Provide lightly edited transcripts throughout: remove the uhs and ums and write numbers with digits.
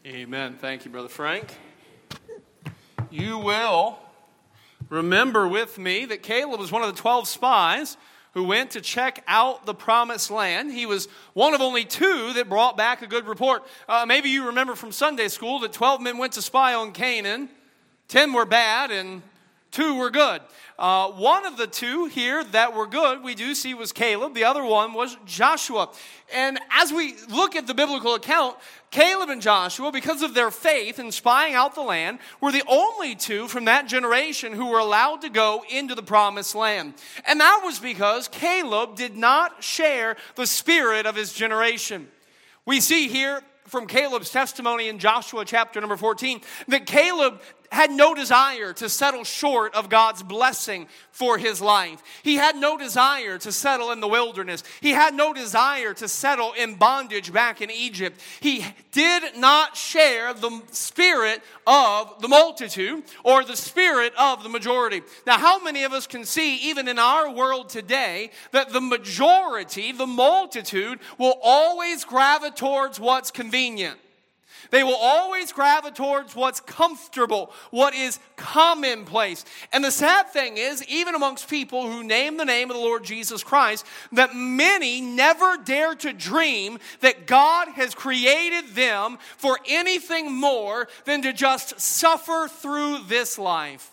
Amen. Thank you, Brother Frank. You will remember with me that Caleb was one of the 12 spies who went to check out the promised land. He was one of only 2 that brought back a good report. Maybe you remember from Sunday school that 12 men went to spy on Canaan. 10 were bad and 2 were good. One of the 2 here that were good, we do see, was Caleb. The other one was Joshua. And as we look at the biblical account, Caleb and Joshua, because of their faith in spying out the land, were the only 2 from that generation who were allowed to go into the promised land. And that was because Caleb did not share the spirit of his generation. We see here from Caleb's testimony in Joshua chapter number 14 that Caleb had no desire to settle short of God's blessing for his life. He had no desire to settle in the wilderness. He had no desire to settle in bondage back in Egypt. He did not share the spirit of the multitude or the spirit of the majority. Now, how many of us can see, even in our world today, that the majority, the multitude, will always gravitate towards what's convenient? They will always gravitate towards what's comfortable, what is commonplace. And the sad thing is, even amongst people who name the name of the Lord Jesus Christ, that many never dare to dream that God has created them for anything more than to just suffer through this life.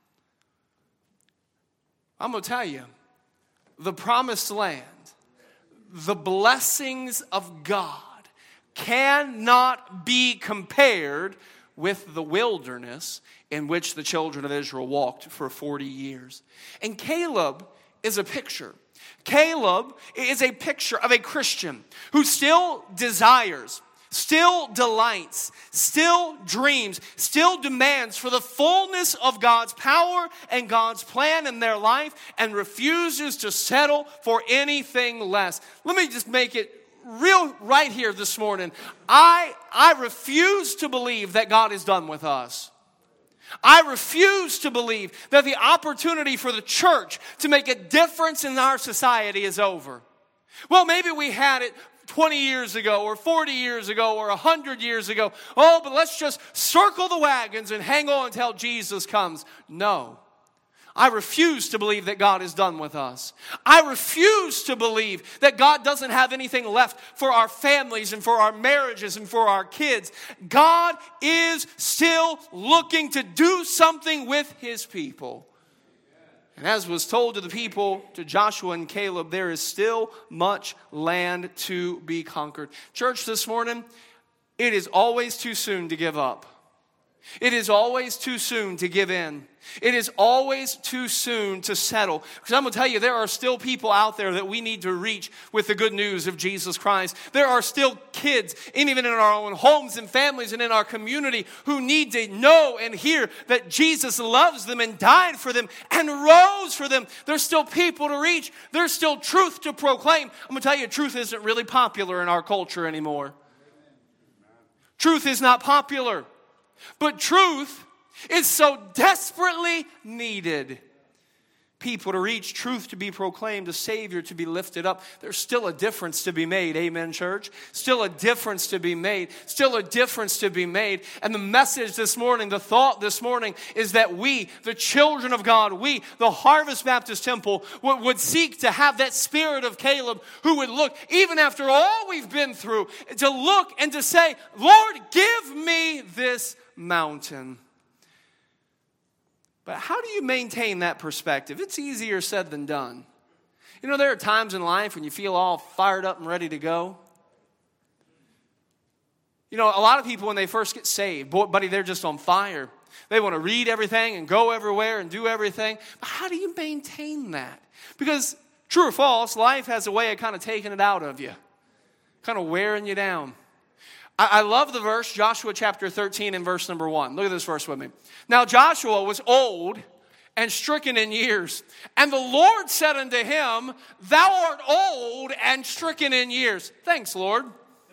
I'm going to tell you, the promised land, the blessings of God, cannot be compared with the wilderness in which the children of Israel walked for 40 years. And Caleb is a picture. Caleb is a picture of a Christian who still desires, still delights, still dreams, still demands for the fullness of God's power and God's plan in their life and refuses to settle for anything less. Let me just make it real right here this morning. I refuse to believe that God is done with us. I refuse to believe that the opportunity for the church to make a difference in our society is over. Well, maybe we had it 20 years ago or 40 years ago or 100 years ago. Oh, but let's just circle the wagons and hang on until Jesus comes. No. I refuse to believe that God is done with us. I refuse to believe that God doesn't have anything left for our families and for our marriages and for our kids. God is still looking to do something with his people. And as was told to the people, to Joshua and Caleb, there is still much land to be conquered. Church, this morning, it is always too soon to give up. It is always too soon to give in. It is always too soon to settle. Because I'm going to tell you, there are still people out there that we need to reach with the good news of Jesus Christ. There are still kids, and even in our own homes and families and in our community, who need to know and hear that Jesus loves them and died for them and rose for them. There's still people to reach. There's still truth to proclaim. I'm going to tell you, truth isn't really popular in our culture anymore. Truth is not popular. But truth is so desperately needed. People to reach, truth to be proclaimed, a Savior to be lifted up. There's still a difference to be made. Amen, church? Still a difference to be made. Still a difference to be made. And the message this morning, the thought this morning is that we, the children of God, we, the Harvest Baptist Temple, would seek to have that spirit of Caleb who would look, even after all we've been through, to look and to say, Lord, give me this mountain. But how do you maintain that perspective? It's easier said than done. You know, there are times in life when you feel all fired up and ready to go. You know, a lot of people when they first get saved, buddy, they're just on fire. They want to read everything and go everywhere and do everything. But how do you maintain that? Because true or false, life has a way of kind of taking it out of you, kind of wearing you down. I love the verse, Joshua chapter 13 and verse number 1. Look at this verse with me. Now Joshua was old and stricken in years. And the Lord said unto him, Thou art old and stricken in years. Thanks, Lord.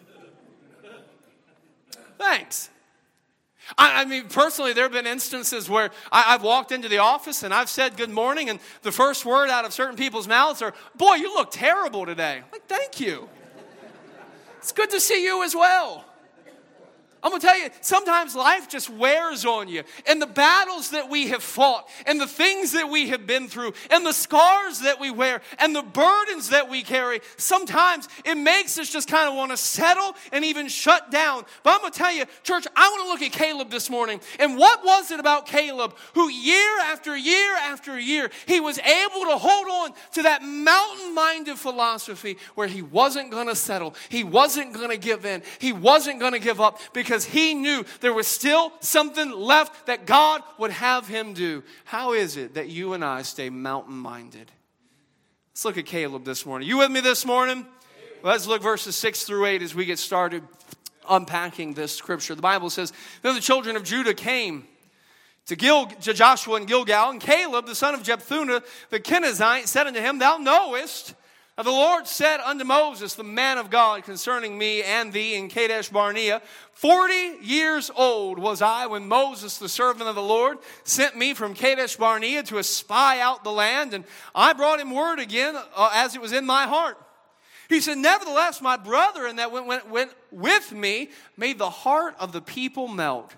Thanks. I mean, personally, there have been instances where I've walked into the office and I've said good morning, and the first word out of certain people's mouths are, Boy, you look terrible today. I'm like, thank you. It's good to see you as well. I'm going to tell you, sometimes life just wears on you. And the battles that we have fought, and the things that we have been through, and the scars that we wear, and the burdens that we carry, sometimes it makes us just kind of want to settle and even shut down. But I'm going to tell you, church, I want to look at Caleb this morning. And what was it about Caleb who year after year after year, he was able to hold on to that mountain-minded philosophy where he wasn't going to settle. He wasn't going to give in. He wasn't going to give up because he knew there was still something left that God would have him do. How is it that you and I stay mountain-minded? Let's look at Caleb this morning. You with me this morning? Let's look verses 6 through 8 as we get started unpacking this scripture. The Bible says, then the children of Judah came to Joshua in Gilgal, and Caleb, the son of Jephunneh, the Kenizzite, said unto him, thou knowest the Lord said unto Moses, the man of God, concerning me and thee in Kadesh Barnea, 40 years old was I when Moses, the servant of the Lord, sent me from Kadesh Barnea to espy out the land, and I brought him word again as it was in my heart. He said, nevertheless, my brethren that went with me made the heart of the people melt.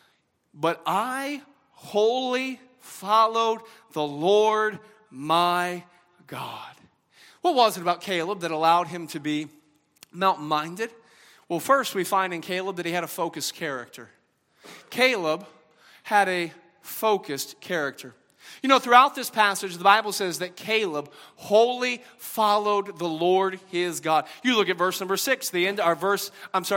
But I wholly followed the Lord my God. What was it about Caleb that allowed him to be mountain-minded? Well, first we find in Caleb that he had a focused character. Caleb had a focused character. You know, throughout this passage, the Bible says that Caleb wholly followed the Lord his God. You look at verse number 6, the end of verse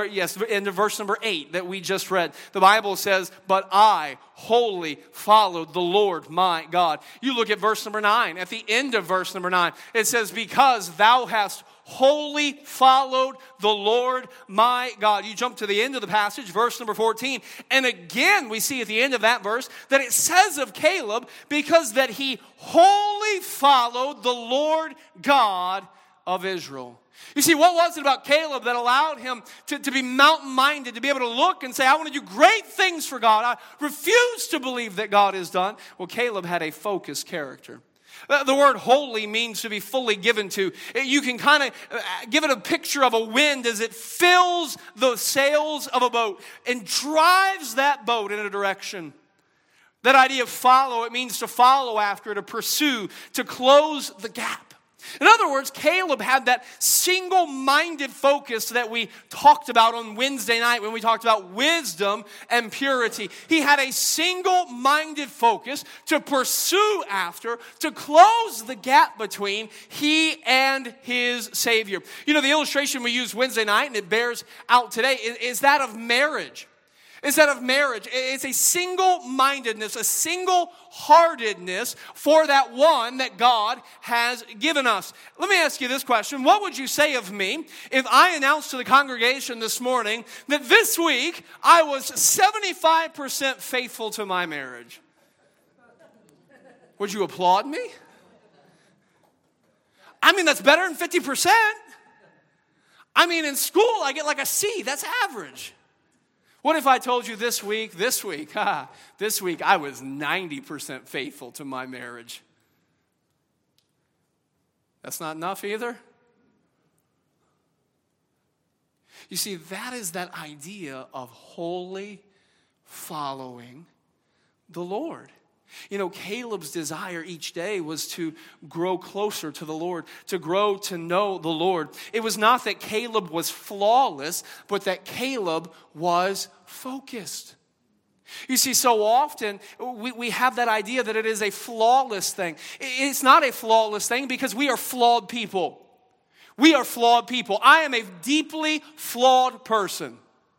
number 8 that we just read. The Bible says, but I wholly followed the Lord my God. You look at verse number 9. At the end of verse number 9, it says, because thou hast wholly followed the Lord my God. You jump to the end of the passage, verse number 14. And again, we see at the end of that verse that it says of Caleb, because that he wholly followed the Lord God of Israel. You see, what was it about Caleb that allowed him to be mountain-minded, to be able to look and say, I want to do great things for God. I refuse to believe that God is done. Well, Caleb had a focused character. The word holy means to be fully given to. You can kind of give it a picture of a wind as it fills the sails of a boat and drives that boat in a direction. That idea of follow, it means to follow after, to pursue, to close the gap. In other words, Caleb had that single-minded focus that we talked about on Wednesday night when we talked about wisdom and purity. He had a single-minded focus to pursue after, to close the gap between he and his Savior. You know, the illustration we used Wednesday night, and it bears out today, is that of marriage. It's that of marriage. It's a single-mindedness, a single-heartedness for that one that God has given us. Let me ask you this question. What would you say of me if I announced to the congregation this morning that this week I was 75% faithful to my marriage? Would you applaud me? I mean, that's better than 50%. I mean, in school, I get like a C. That's average. What if I told you this week, I was 90% faithful to my marriage? That's not enough either. You see, that is that idea of wholly following the Lord. You know, Caleb's desire each day was to grow closer to the Lord, to grow to know the Lord. It was not that Caleb was flawless, but that Caleb was focused. You see, so often we have that idea that it is a flawless thing. It's not a flawless thing because we are flawed people. We are flawed people. I am a deeply flawed person.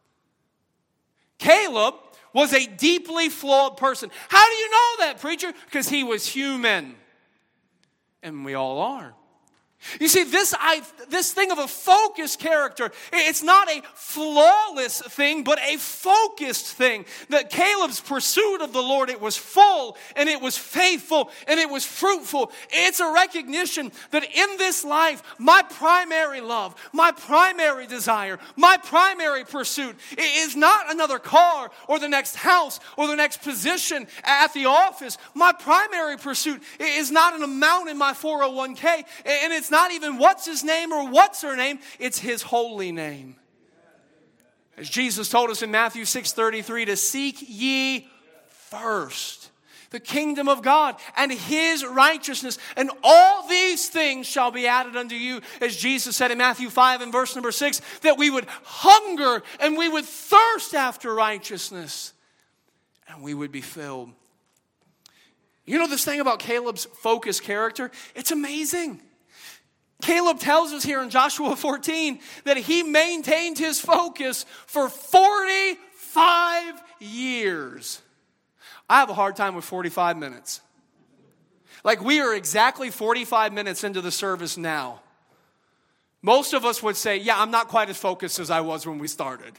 Caleb was a deeply flawed person. How do you know that, preacher? Because he was human. And we all are. You see, this thing of a focused character, it's not a flawless thing, but a focused thing. That Caleb's pursuit of the Lord, it was full, and it was faithful, and it was fruitful. It's a recognition that in this life, my primary love, my primary desire, my primary pursuit is not another car, or the next house, or the next position at the office. My primary pursuit is not an amount in my 401k, and it's not even what's his name or what's her name. It's his holy name. As Jesus told us in Matthew 6:33, to seek ye first the kingdom of God and his righteousness, and all these things shall be added unto you. As Jesus said in Matthew 5 and verse number 6, that we would hunger and we would thirst after righteousness, and we would be filled. You know this thing about Caleb's focused character? It's amazing. Caleb tells us here in Joshua 14 that he maintained his focus for 45 years. I have a hard time with 45 minutes. Like, we are exactly 45 minutes into the service now. Most of us would say, yeah, I'm not quite as focused as I was when we started.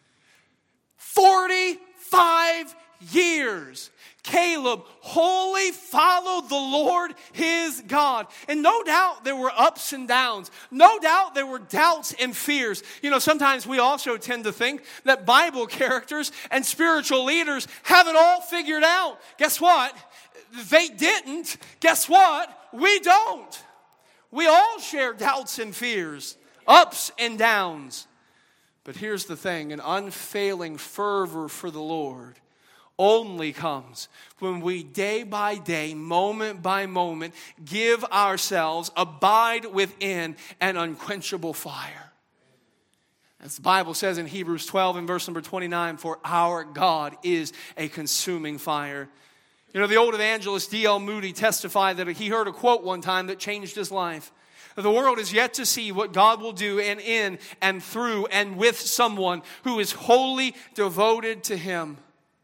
45 years. Caleb wholly followed the Lord his God. And no doubt there were ups and downs. No doubt there were doubts and fears. You know, sometimes we also tend to think that Bible characters and spiritual leaders have it all figured out. Guess what? They didn't. Guess what? We don't. We all share doubts and fears, ups and downs. But here's the thing, an unfailing fervor for the Lord only comes when we day by day, moment by moment, give ourselves, abide within an unquenchable fire. As the Bible says in Hebrews 12 and verse number 29, for our God is a consuming fire. You know, the old evangelist D.L. Moody testified that he heard a quote one time that changed his life. The world is yet to see what God will do in and through and with someone who is wholly devoted to him.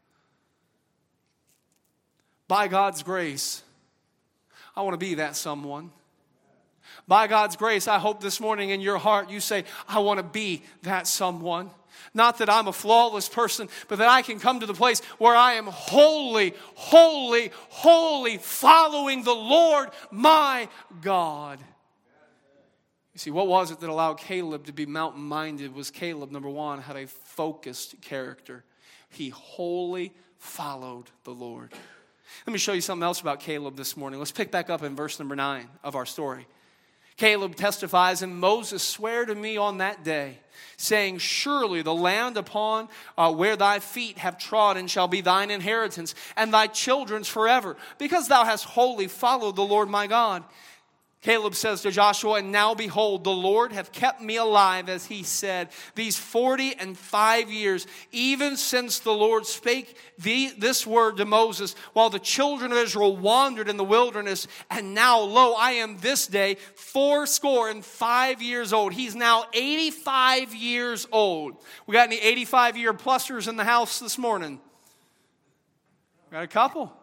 By God's grace, I want to be that someone. By God's grace, I hope this morning in your heart you say, I want to be that someone. Not that I'm a flawless person, but that I can come to the place where I am wholly, wholly, wholly following the Lord my God. You see, what was it that allowed Caleb to be mountain-minded? Was Caleb, number one, had a focused character. He wholly followed the Lord. Let me show you something else about Caleb this morning. Let's pick back up in verse number 9 of our story. Caleb testifies, and Moses sware to me on that day, saying, surely the land upon where thy feet have trodden shall be thine inheritance, and thy children's forever, because thou hast wholly followed the Lord my God. Caleb says to Joshua, and now behold, the Lord hath kept me alive, as he said, these 45 years, even since the Lord spake this word to Moses, while the children of Israel wandered in the wilderness. And now, lo, I am this day 85 years old. He's now 85 years old. We got any 85-year plusers in the house this morning? Got a couple.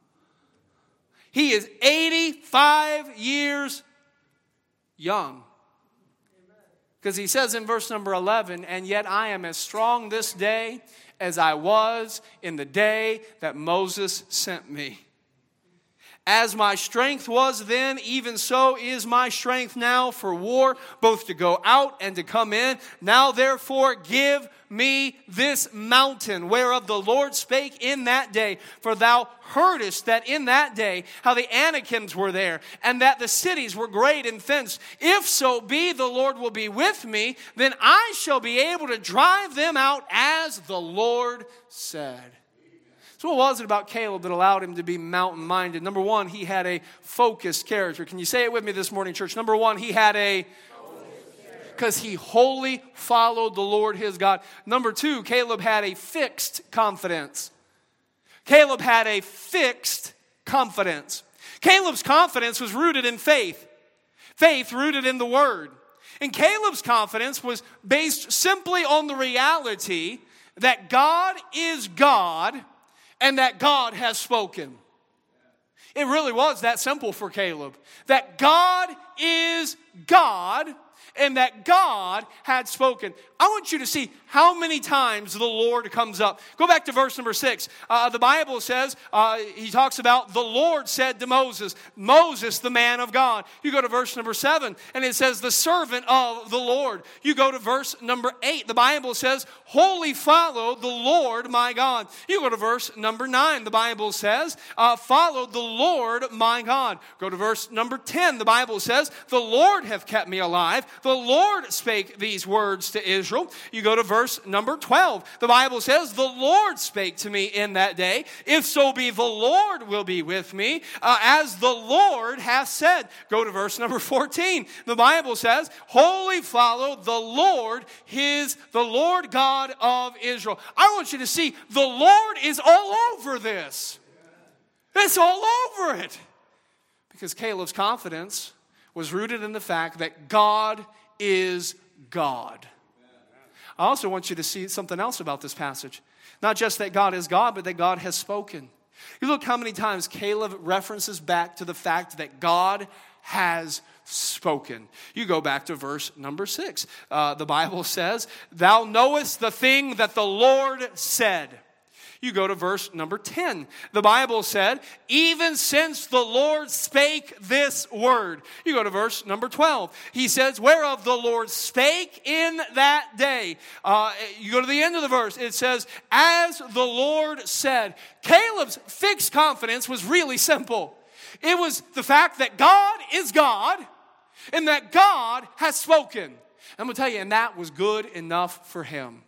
He is 85 years young. Because he says in verse number 11, and yet I am as strong this day as I was in the day that Moses sent me. As my strength was then, even so is my strength now for war, both to go out and to come in. Now therefore give me this mountain, whereof the Lord spake in that day. For thou heardest that in that day how the Anakims were there, and that the cities were great and fenced. If so be the Lord will be with me, then I shall be able to drive them out, as the Lord said. So what was it about Caleb that allowed him to be mountain-minded? Number one, he had a focused character. Can you say it with me this morning, church? Number one, he had a because he wholly followed the Lord his God. Number two, Caleb had a fixed confidence. Caleb had a fixed confidence. Caleb's confidence was rooted in faith. Faith rooted in the Word. And Caleb's confidence was based simply on the reality that God is God and that God has spoken. It really was that simple for Caleb. That God is God and that God had spoken. I want you to see how many times the Lord comes up. Go back to verse number 6. The Bible says, he talks about the Lord said to Moses, Moses, the man of God. You go to verse number 7, and it says, the servant of the Lord. You go to verse number 8. The Bible says, wholly follow the Lord my God. You go to verse number 9. The Bible says, follow the Lord my God. Go to verse number 10. The Bible says, the Lord hath kept me alive. the Lord spake these words to Israel. You go to verse number 12. The Bible says, the Lord spake to me in that day. If so be the Lord will be with me, as the Lord hath said. Go to verse number 14. The Bible says, wholly follow the Lord, the Lord God of Israel. I want you to see, the Lord is all over this. It's all over it. Because Caleb's confidence was rooted in the fact that God is God. I also want you to see something else about this passage. Not just that God is God, but that God has spoken. You look how many times Caleb references back to the fact that God has spoken. You go back to verse number 6. The Bible says, thou knowest the thing that the Lord said. You go to verse number 10. The Bible said, even since the Lord spake this word. You go to verse number 12. He says, whereof the Lord spake in that day. You go to the end of the verse. It says, as the Lord said. Caleb's fixed confidence was really simple. It was the fact that God is God and that God has spoken. I'm going to tell you, and that was good enough for him.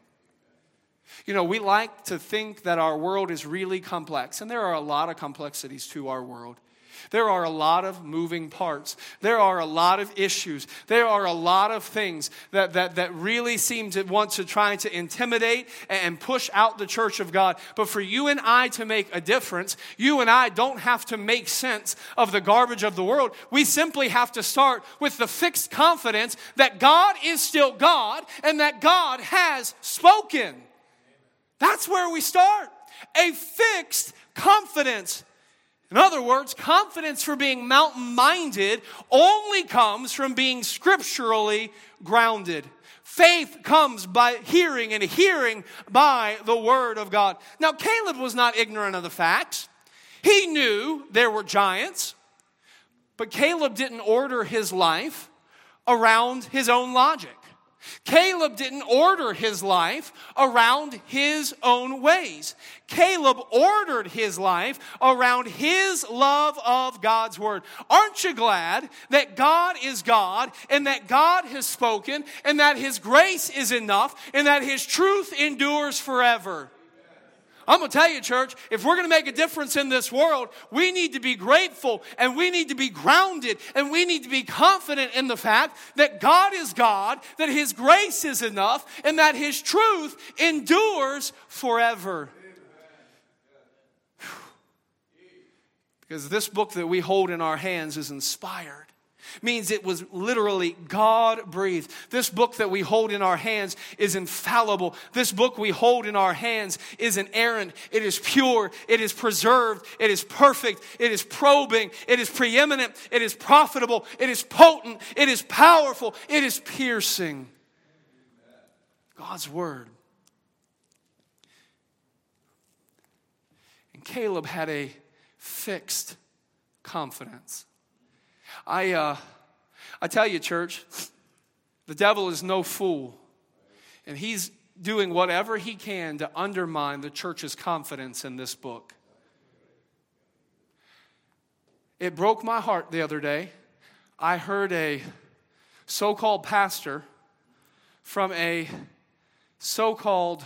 You know, we like to think that our world is really complex, and there are a lot of complexities to our world. There are a lot of moving parts. There are a lot of issues. There are a lot of things that really seem to want to try to intimidate and push out the church of God. But for you and I to make a difference, you and I don't have to make sense of the garbage of the world. We simply have to start with the fixed confidence that God is still God and that God has spoken. That's where we start. A fixed confidence. In other words, confidence for being mountain-minded only comes from being scripturally grounded. Faith comes by hearing, and hearing by the word of God. Now, Caleb was not ignorant of the facts. He knew there were giants, but Caleb didn't order his life around his own logic. Caleb didn't order his life around his own ways. Caleb ordered his life around his love of God's word. Aren't you glad that God is God and that God has spoken and that his grace is enough and that his truth endures forever? I'm going to tell you, church, if we're going to make a difference in this world, we need to be grateful and we need to be grounded and we need to be confident in the fact that God is God, that his grace is enough, and that his truth endures forever. Because this book that we hold in our hands is inspired. Means it was literally God-breathed. This book that we hold in our hands is infallible. This book we hold in our hands is inerrant. It is pure. It is preserved. It is perfect. It is probing. It is preeminent. It is profitable. It is potent. It is powerful. It is piercing. God's word. And Caleb had a fixed confidence. I tell you, church, the devil is no fool. And he's doing whatever he can to undermine the church's confidence in this book. It broke my heart the other day. I heard a so-called pastor from a so-called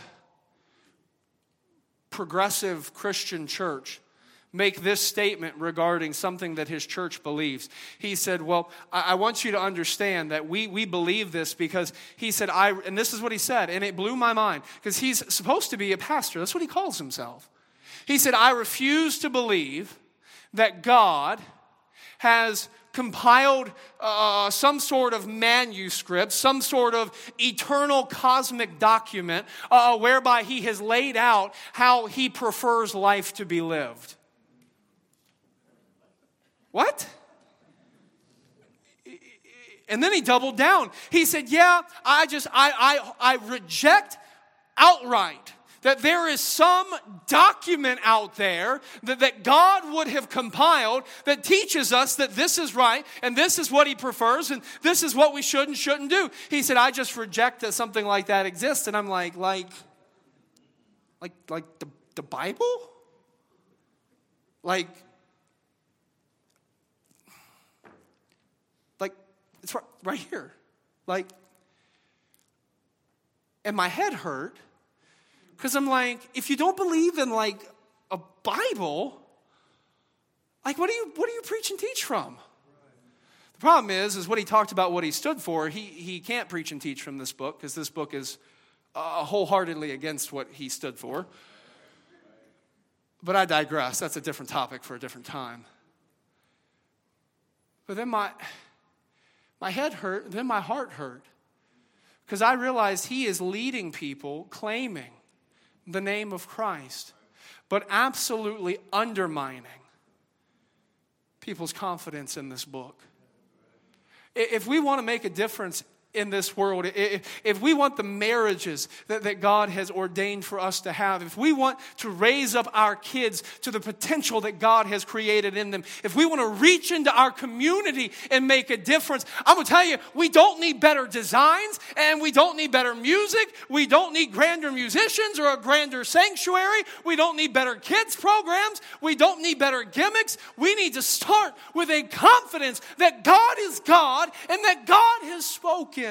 progressive Christian church make this statement regarding something that his church believes. He said, well, I want you to understand that we believe this because he said, and this is what he said, and it blew my mind, because he's supposed to be a pastor. That's what he calls himself. He said, I refuse to believe that God has compiled some sort of manuscript, some sort of eternal cosmic document whereby he has laid out how he prefers life to be lived. What? And then he doubled down. He said, yeah, I reject outright that there is some document out there that God would have compiled that teaches us that this is right and this is what he prefers and this is what we should and shouldn't do. He said, I just reject that something like that exists. And I'm like the Bible? Like it's right here. Like, and my head hurt because I'm like, if you don't believe in like a Bible, like what do you preach and teach from? The problem is when he talked about what he stood for, he can't preach and teach from this book because this book is wholeheartedly against what he stood for. But I digress. That's a different topic for a different time. But then my head hurt, and then my heart hurt. Because I realized he is leading people claiming the name of Christ, but absolutely undermining people's confidence in this book. If we want to make a difference in this world, if we want the marriages that God has ordained for us to have, if we want to raise up our kids to the potential that God has created in them, if we want to reach into our community and make a difference, I'm going to tell you, we don't need better designs and we don't need better music. We don't need grander musicians or a grander sanctuary. We don't need better kids programs. We don't need better gimmicks. We need to start with a confidence that God is God and that God has spoken.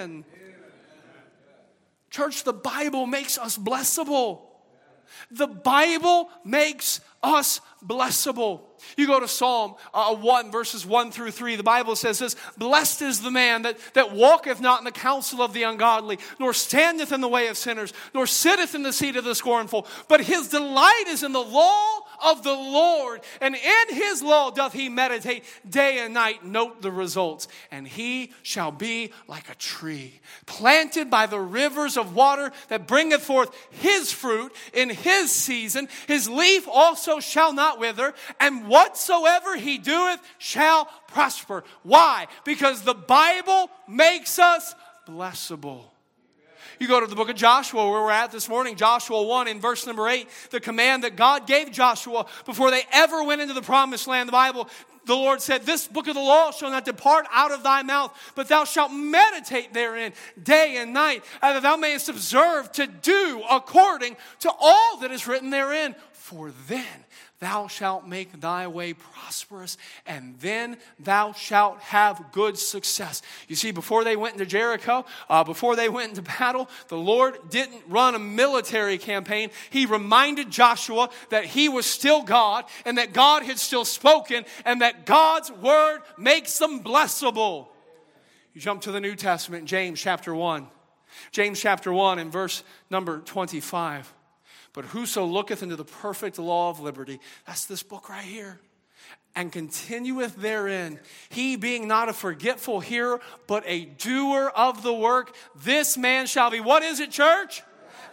Church, the Bible makes us blessable. The Bible makes us blessable. You go to Psalm 1, verses 1 through 3. The Bible says this: blessed is the man that walketh not in the counsel of the ungodly, nor standeth in the way of sinners, nor sitteth in the seat of the scornful. But his delight is in the law of the Lord, and in his law doth he meditate day and night. Note the results. And he shall be like a tree planted by the rivers of water, that bringeth forth his fruit in his season. His leaf also shall not wither, and whatsoever he doeth shall prosper. Why? Because the Bible makes us blessable. You go to the book of Joshua, where we're at this morning, Joshua 1 in verse number 8, the command that God gave Joshua before they ever went into the promised land. The Lord said, this book of the law shall not depart out of thy mouth, but thou shalt meditate therein day and night, that thou mayest observe to do according to all that is written therein. For then thou shalt make thy way prosperous, and then thou shalt have good success. You see, before they went into Jericho, before they went into battle, the Lord didn't run a military campaign. He reminded Joshua that he was still God, and that God had still spoken, and that God's word makes them blessable. You jump to the New Testament, James chapter 1. James chapter 1 and verse number 25. But whoso looketh into the perfect law of liberty, that's this book right here, and continueth therein, he being not a forgetful hearer, but a doer of the work, this man shall be, what is it, church?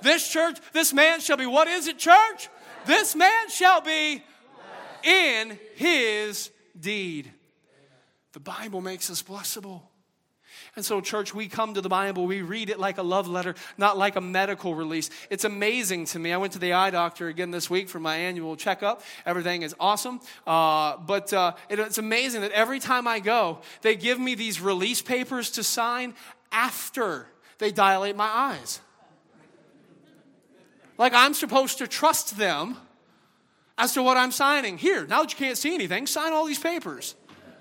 This man shall be, what is it, church? This man shall be in his deed. The Bible makes us blessable. And so, church, we come to the Bible, we read it like a love letter, not like a medical release. It's amazing to me. I went to the eye doctor again this week for my annual checkup. Everything is awesome. But it's amazing that every time I go, they give me these release papers to sign after they dilate my eyes. Like I'm supposed to trust them as to what I'm signing. Here, now that you can't see anything, sign all these papers.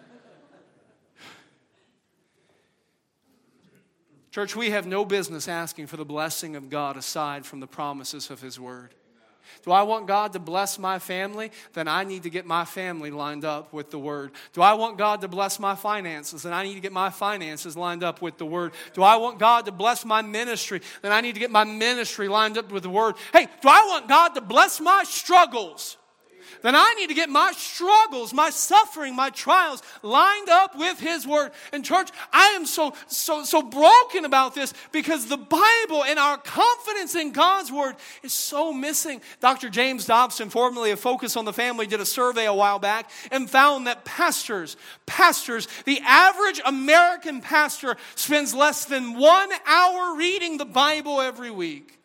Church, we have no business asking for the blessing of God aside from the promises of his word. Do I want God to bless my family? Then I need to get my family lined up with the word. Do I want God to bless my finances? Then I need to get my finances lined up with the word. Do I want God to bless my ministry? Then I need to get my ministry lined up with the word. Hey, do I want God to bless my struggles? Then I need to get my struggles, my suffering, my trials lined up with his word. And church, I am so broken about this because the Bible and our confidence in God's word is so missing. Dr. James Dobson, formerly of Focus on the Family, did a survey a while back and found that pastors, the average American pastor spends less than 1 hour reading the Bible every week.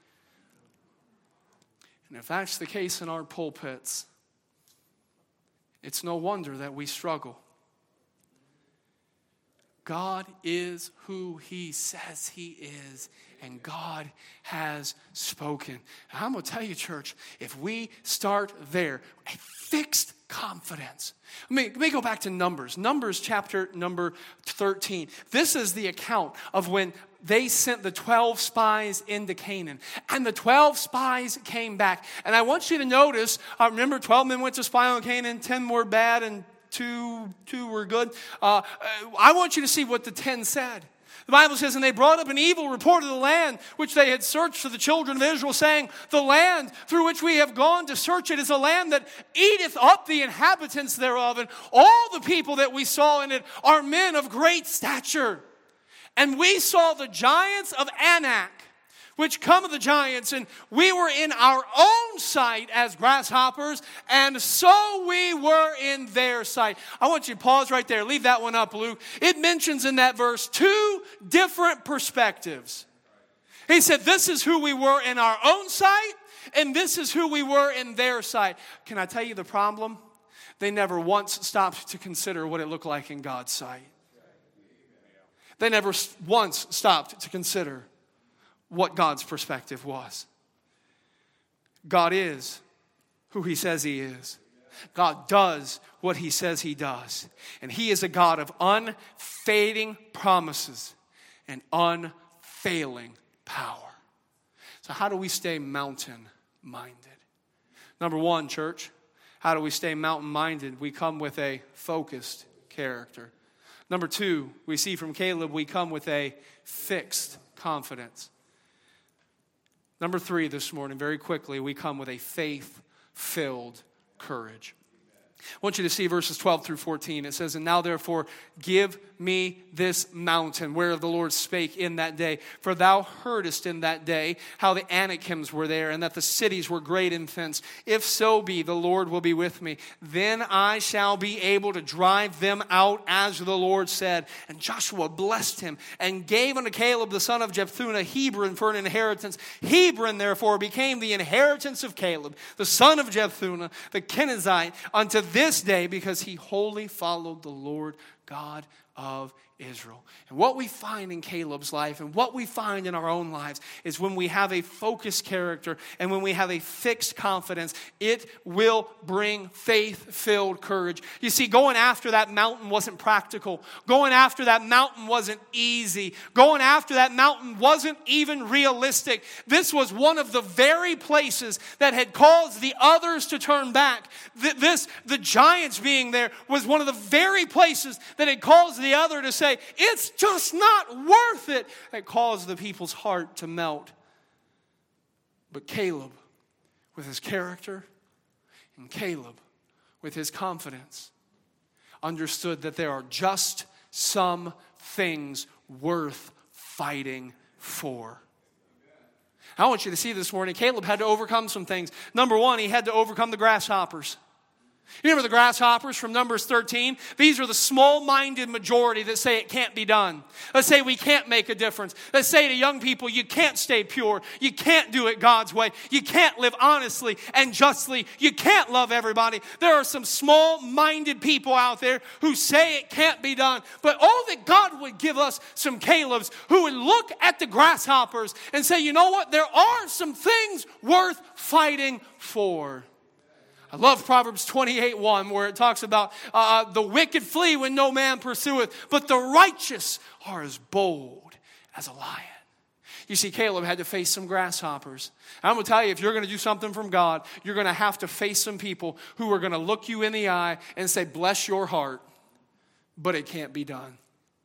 And if that's the case in our pulpits, it's no wonder that we struggle. God is who he says he is, and God has spoken. And I'm going to tell you, church, if we start there, a fixed confidence. Let me go back to Numbers chapter number 13. This is the account of when they sent the 12 spies into Canaan. And the 12 spies came back. And I want you to notice, remember 12 men went to spy on Canaan, 10 were bad, and two were good. I want you to see what the 10 said. The Bible says, and they brought up an evil report of the land which they had searched for the children of Israel, saying, the land through which we have gone to search it is a land that eateth up the inhabitants thereof, and all the people that we saw in it are men of great stature. And we saw the giants of Anak, which come of the giants, and we were in our own sight as grasshoppers, and so we were in their sight. I want you to pause right there. Leave that one up, Luke. It mentions in that verse 2 different perspectives. He said, this is who we were in our own sight, and this is who we were in their sight. Can I tell you the problem? They never once stopped to consider what it looked like in God's sight. They never once stopped to consider what God's perspective was. God is who he says he is. God does what he says he does. And he is a God of unfading promises and unfailing power. So how do we stay mountain-minded? Number one, church, how do we stay mountain-minded? We come with a focused character. Number two, we see from Caleb, we come with a fixed confidence. Number three this morning, very quickly, we come with a faith-filled courage. I want you to see verses 12 through 14. It says, and now therefore give me this mountain where the Lord spake in that day. For thou heardest in that day how the Anakims were there, and that the cities were great and fenced. If so be the Lord will be with me, then I shall be able to drive them out as the Lord said. And Joshua blessed him and gave unto Caleb the son of Jephunneh Hebron for an inheritance. Hebron therefore became the inheritance of Caleb, the son of Jephunneh, the Kenizzite, unto this day, because he wholly followed the Lord God of Israel. And what we find in Caleb's life and what we find in our own lives is when we have a focused character and when we have a fixed confidence, it will bring faith-filled courage. You see, going after that mountain wasn't practical. Going after that mountain wasn't easy. Going after that mountain wasn't even realistic. This was one of the very places that had caused the others to turn back. The giants being there was one of the very places that had caused the other to say, it's just not worth it. It caused the people's heart to melt. But Caleb, with his character, and Caleb, with his confidence, understood that there are just some things worth fighting for. I want you to see this morning, Caleb had to overcome some things. Number one, he had to overcome the grasshoppers. You remember the grasshoppers from Numbers 13? These are the small-minded majority that say it can't be done. That say we can't make a difference. That say to young people, you can't stay pure. You can't do it God's way. You can't live honestly and justly. You can't love everybody. There are some small-minded people out there who say it can't be done. But oh, that God would give us some Calebs who would look at the grasshoppers and say, you know what? There are some things worth fighting for. I love Proverbs 28:1 where it talks about the wicked flee when no man pursueth, but the righteous are as bold as a lion. You see, Caleb had to face some grasshoppers. I'm going to tell you, if you're going to do something from God, you're going to have to face some people who are going to look you in the eye and say, bless your heart, but it can't be done.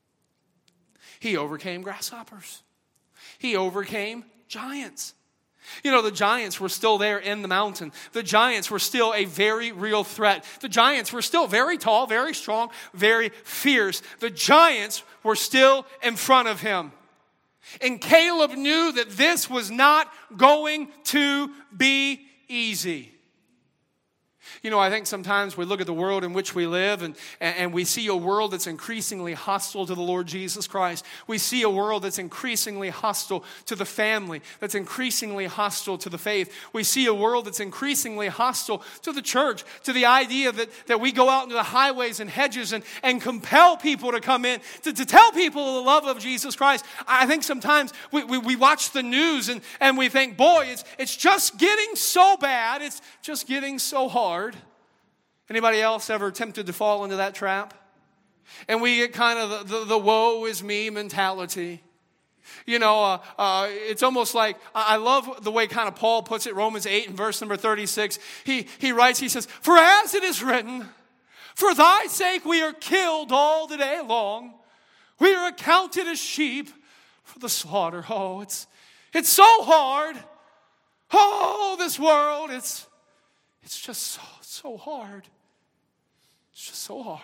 He overcame grasshoppers. He overcame giants. You know, the giants were still there in the mountain. The giants were still a very real threat. The giants were still very tall, very strong, very fierce. The giants were still in front of him. And Caleb knew that this was not going to be easy. You know, I think sometimes we look at the world in which we live and we see a world that's increasingly hostile to the Lord Jesus Christ. We see a world that's increasingly hostile to the family, that's increasingly hostile to the faith. We see a world that's increasingly hostile to the church, to the idea that we go out into the highways and hedges and compel people to come in, to tell people the love of Jesus Christ. I think sometimes we watch the news and we think, boy, it's just getting so bad, it's just getting so hard. Anybody else ever tempted to fall into that trap? And we get kind of the woe is me mentality. You know, it's almost like, I love the way kind of Paul puts it, Romans 8 and verse number 36. He writes, he says, "For as it is written, for thy sake we are killed all the day long. We are accounted as sheep for the slaughter." Oh, it's so hard. Oh, this world, it's just so hard. It's just so hard.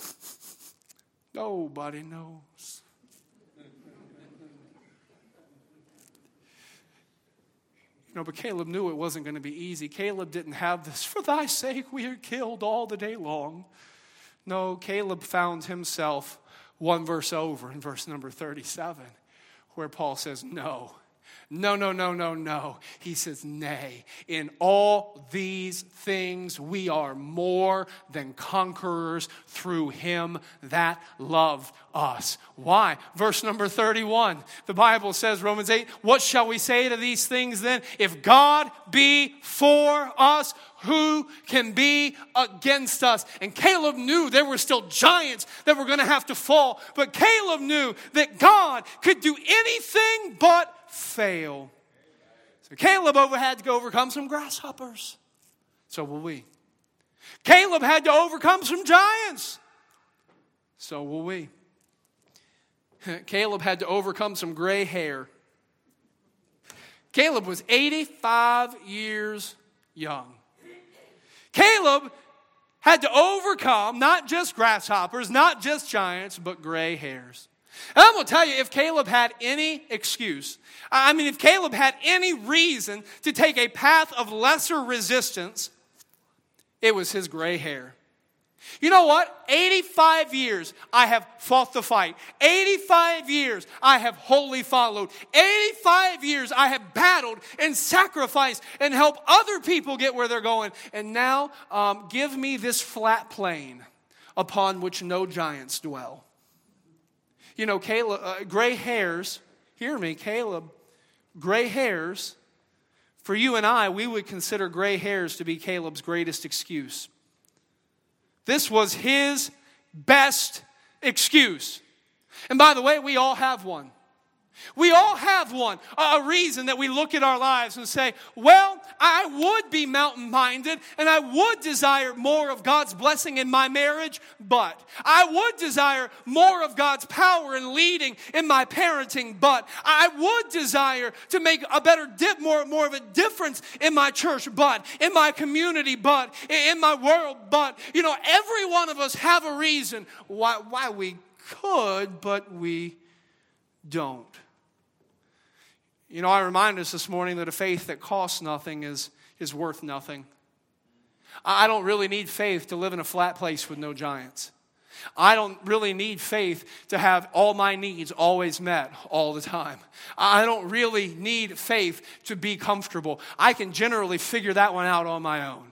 Nobody knows. You know, but Caleb knew it wasn't going to be easy. Caleb didn't have this, "For thy sake we are killed all the day long." No, Caleb found himself one verse over in verse number 37, where Paul says, No. He says, "Nay, in all these things we are more than conquerors through him that loved us." Why? Verse number 31, the Bible says, Romans 8, "What shall we say to these things then? If God be for us, who can be against us?" And Caleb knew there were still giants that were going to have to fall. But Caleb knew that God could do anything but fail. So Caleb had to overcome some grasshoppers. So will we. Caleb had to overcome some giants. So will we. Caleb had to overcome some gray hair. Caleb was 85 years young. Caleb had to overcome not just grasshoppers, not just giants, but gray hairs. And I'm going to tell you, if Caleb had any excuse, if Caleb had any reason to take a path of lesser resistance, it was his gray hair. You know what? 85 years I have fought the fight. 85 years I have wholly followed. 85 years I have battled and sacrificed and helped other people get where they're going. And now give me this flat plain upon which no giants dwell. You know, Caleb, gray hairs, hear me, Caleb, gray hairs, for you and I, we would consider gray hairs to be Caleb's greatest excuse. This was his best excuse. And by the way, we all have one. We all have one, a reason that we look at our lives and say, well, I would be mountain-minded and I would desire more of God's blessing in my marriage, but I would desire more of God's power and leading in my parenting, but I would desire to make a better more of a difference in my church, but in my community, but in my world, but, you know, every one of us have a reason why we could, but we don't. You know, I remind us this morning that a faith that costs nothing is worth nothing. I don't really need faith to live in a flat place with no giants. I don't really need faith to have all my needs always met all the time. I don't really need faith to be comfortable. I can generally figure that one out on my own.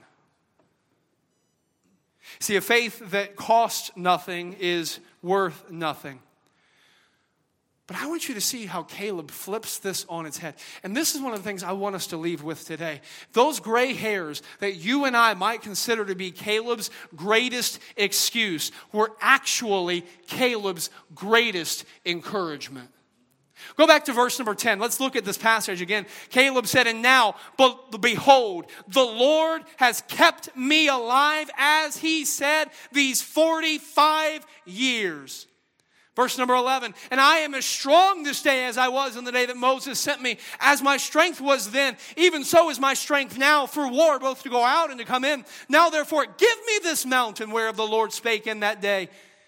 See, a faith that costs nothing is worth nothing. But I want you to see how Caleb flips this on its head. And this is one of the things I want us to leave with today. Those gray hairs that you and I might consider to be Caleb's greatest excuse were actually Caleb's greatest encouragement. Go back to verse number 10. Let's look at this passage again. Caleb said, "And now, behold, the Lord has kept me alive, as he said, these 45 years. Verse number 11, "And I am as strong this day as I was in the day that Moses sent me. As my strength was then, even so is my strength now for war, both to go out and to come in. Now therefore, give me this mountain whereof the Lord spake in that day,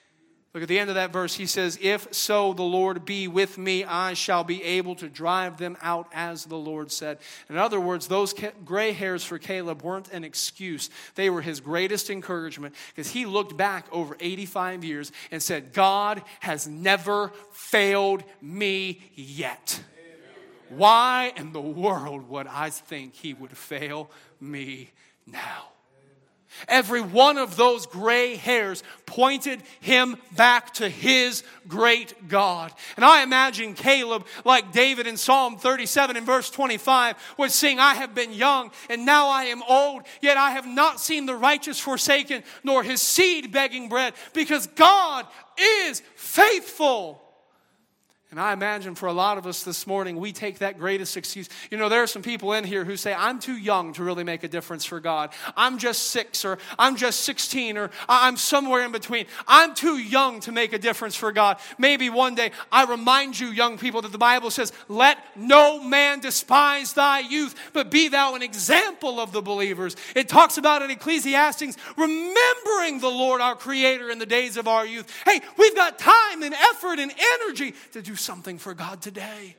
Look at the end of that verse. He says, if so the Lord be with me, I shall be able to drive them out as the Lord said. In other words, those gray hairs for Caleb weren't an excuse. They were his greatest encouragement because he looked back over 85 years and said, God has never failed me yet. Why in the world would I think he would fail me now? Every one of those gray hairs pointed him back to his great God. And I imagine Caleb, like David in Psalm 37 and verse 25, would sing, I have been young and now I am old, yet I have not seen the righteous forsaken, nor his seed begging bread, because God is faithful. And I imagine for a lot of us this morning, we take that greatest excuse. You know, there are some people in here who say, I'm too young to really make a difference for God. I'm just 6, or I'm just 16, or I'm somewhere in between. I'm too young to make a difference for God. Maybe one day I remind you, young people, that the Bible says, let no man despise thy youth, but be thou an example of the believers. It talks about in Ecclesiastes, remembering the Lord our Creator in the days of our youth. Hey, we've got time and effort and energy to do something for God today.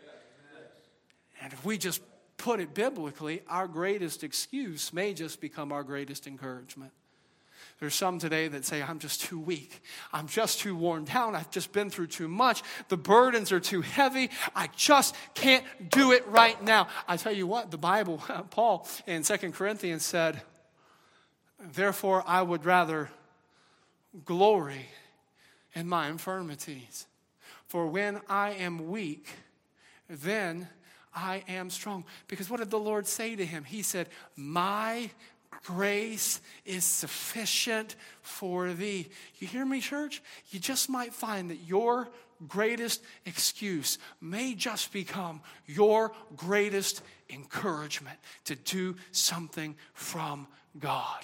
And if we just put it biblically, our greatest excuse may just become our greatest encouragement. There's some today that say, I'm just too weak. I'm just too worn down. I've just been through too much. The burdens are too heavy. I just can't do it right now. I tell you what, the Bible, Paul in 2 Corinthians said, therefore I would rather glory in my infirmities. For when I am weak, then I am strong. Because what did the Lord say to him? He said, my grace is sufficient for thee. You hear me, church? You just might find that your greatest excuse may just become your greatest encouragement to do something from God.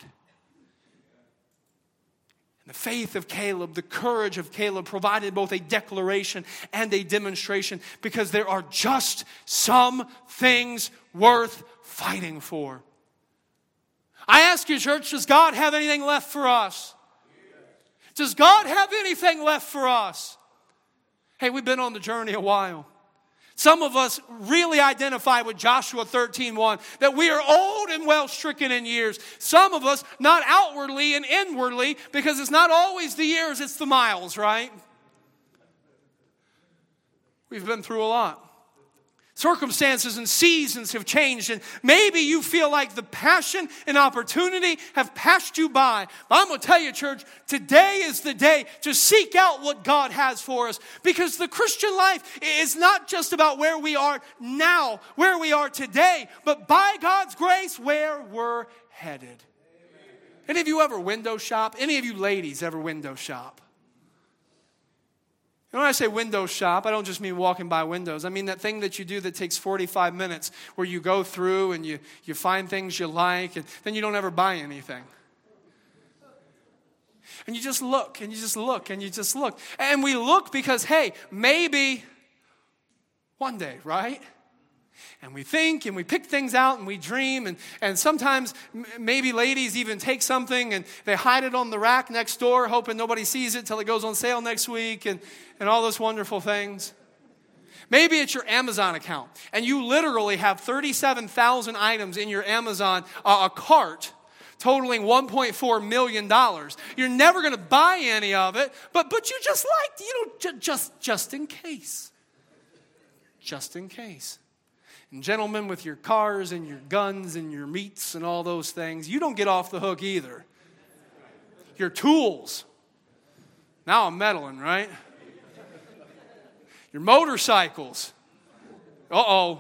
The faith of Caleb, the courage of Caleb provided both a declaration and a demonstration, because there are just some things worth fighting for. I ask you, church, does God have anything left for us? Does God have anything left for us? Hey, we've been on the journey a while. Some of us really identify with Joshua 13:1, that we are old and well stricken in years. Some of us, not outwardly and inwardly, because it's not always the years, it's the miles, right? We've been through a lot. Circumstances and seasons have changed, and maybe you feel like the passion and opportunity have passed you by. But I'm going to tell you, church, today is the day to seek out what God has for us, because the Christian life is not just about where we are now, where we are today, but by God's grace, where we're headed. Amen. Any of you ever window shop? Any of you ladies ever window shop? When I say window shop, I don't just mean walking by windows. I mean that thing that you do that takes 45 minutes, where you go through and you find things you like, and then you don't ever buy anything. And you just look, and you just look, and you just look. And we look because, hey, maybe one day, right? And we think, and we pick things out, and we dream, and sometimes maybe ladies even take something and they hide it on the rack next door, hoping nobody sees it till it goes on sale next week, and all those wonderful things. Maybe it's your Amazon account, and you literally have 37,000 items in your Amazon a cart totaling $1.4 million. You're never going to buy any of it, but you just like, just in case. Just in case. And gentlemen, with your cars and your guns and your meats and all those things, you don't get off the hook either. Your tools. Now I'm meddling, right? Your motorcycles. Uh-oh.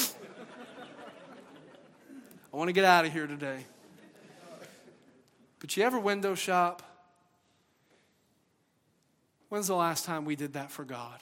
I want to get out of here today. But you ever window shop? When's the last time we did that for God?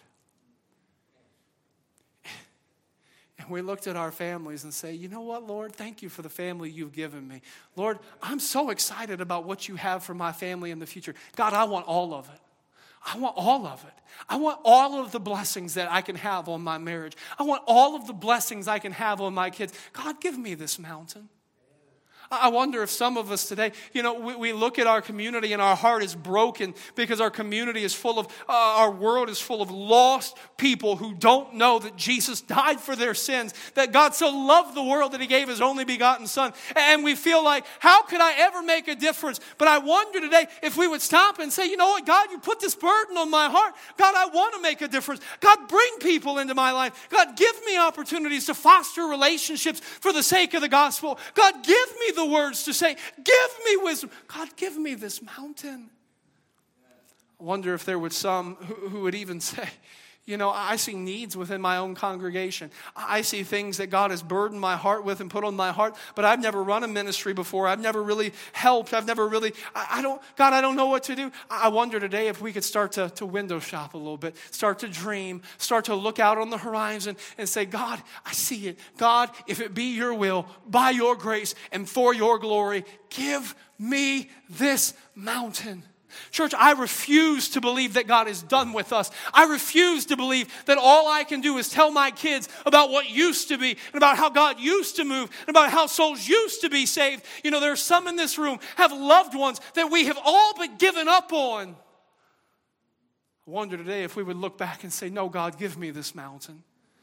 And we looked at our families and say, you know what, Lord, thank you for the family you've given me. Lord, I'm so excited about what you have for my family in the future. God, I want all of it. I want all of it. I want all of the blessings that I can have on my marriage. I want all of the blessings I can have on my kids. God, give me this mountain. I wonder if some of us today, we look at our community and our heart is broken because our community is full of, our world is full of lost people who don't know that Jesus died for their sins, that God so loved the world that He gave His only begotten Son. And we feel like, how could I ever make a difference? But I wonder today if we would stop and say, you know what, God, you put this burden on my heart. God, I want to make a difference. God, bring people into my life. God, give me opportunities to foster relationships for the sake of the gospel. God, give me the words to say. Give me wisdom. God, give me this mountain. I wonder if there were some who would even say, I see needs within my own congregation. I see things that God has burdened my heart with and put on my heart, but I've never run a ministry before. I've never really helped. I've never really, I don't know what to do. I wonder today if we could start to window shop a little bit, start to dream, start to look out on the horizon and say, God, I see it. God, if it be your will, by your grace and for your glory, give me this mountain. Church, I refuse to believe that God is done with us. I refuse to believe that all I can do is tell my kids about what used to be and about how God used to move and about how souls used to be saved. There are some in this room have loved ones that we have all but given up on. I wonder today if we would look back and say, no, God, give me this mountain.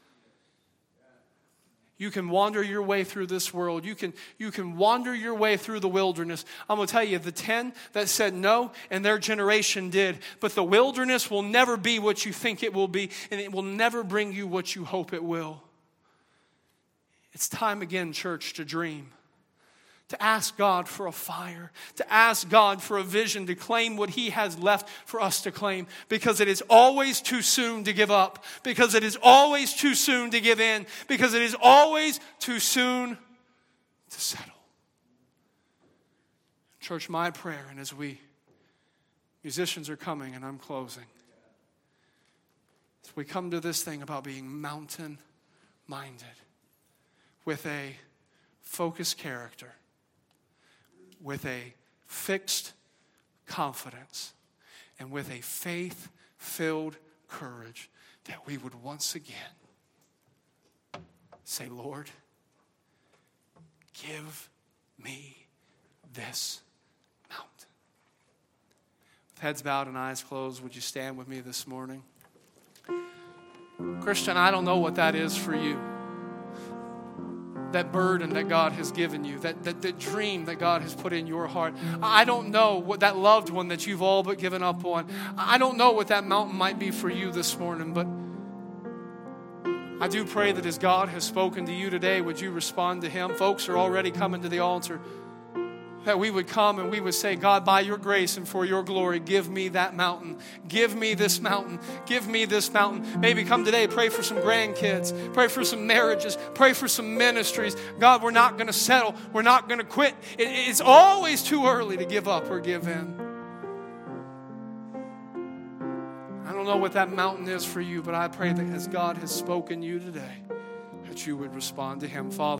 You can wander your way through this world. You can wander your way through the wilderness. I'm going to tell you, the 10 that said no, and their generation did. But the wilderness will never be what you think it will be, and it will never bring you what you hope it will. It's time again, church, to dream. To ask God for a fire, to ask God for a vision, to claim what He has left for us to claim. Because it is always too soon to give up. Because it is always too soon to give in. Because it is always too soon to settle. Church, my prayer, and as musicians are coming and I'm closing, as we come to this thing about being mountain-minded with a focused character, with a fixed confidence, and with a faith-filled courage, that we would once again say, Lord, give me this mountain. With heads bowed and eyes closed, would you stand with me this morning? Christian, I don't know what that is for you. That burden that God has given you, that dream that God has put in your heart. I don't know what that loved one that you've all but given up on. I don't know what that mountain might be for you this morning, but I do pray that as God has spoken to you today, would you respond to Him? Folks are already coming to the altar. That we would come and we would say, God, by your grace and for your glory, give me that mountain. Give me this mountain. Give me this mountain. Maybe come today, pray for some grandkids. Pray for some marriages. Pray for some ministries. God, we're not going to settle. We're not going to quit. It's always too early to give up or give in. I don't know what that mountain is for you, but I pray that as God has spoken you today, that you would respond to Him. Father,